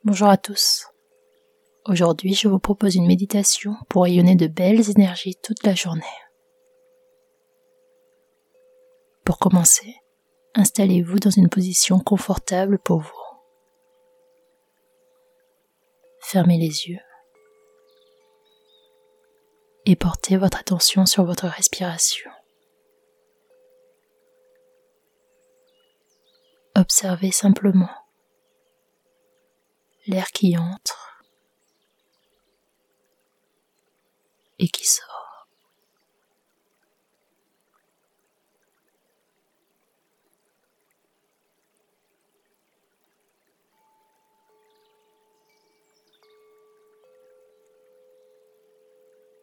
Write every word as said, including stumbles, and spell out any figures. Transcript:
Bonjour à tous. Aujourd'hui, je vous propose une méditation pour rayonner de belles énergies toute la journée. Pour commencer, installez-vous dans une position confortable pour vous. Fermez les yeux et portez votre attention sur votre respiration. Observez simplement l'air qui entre et qui sort.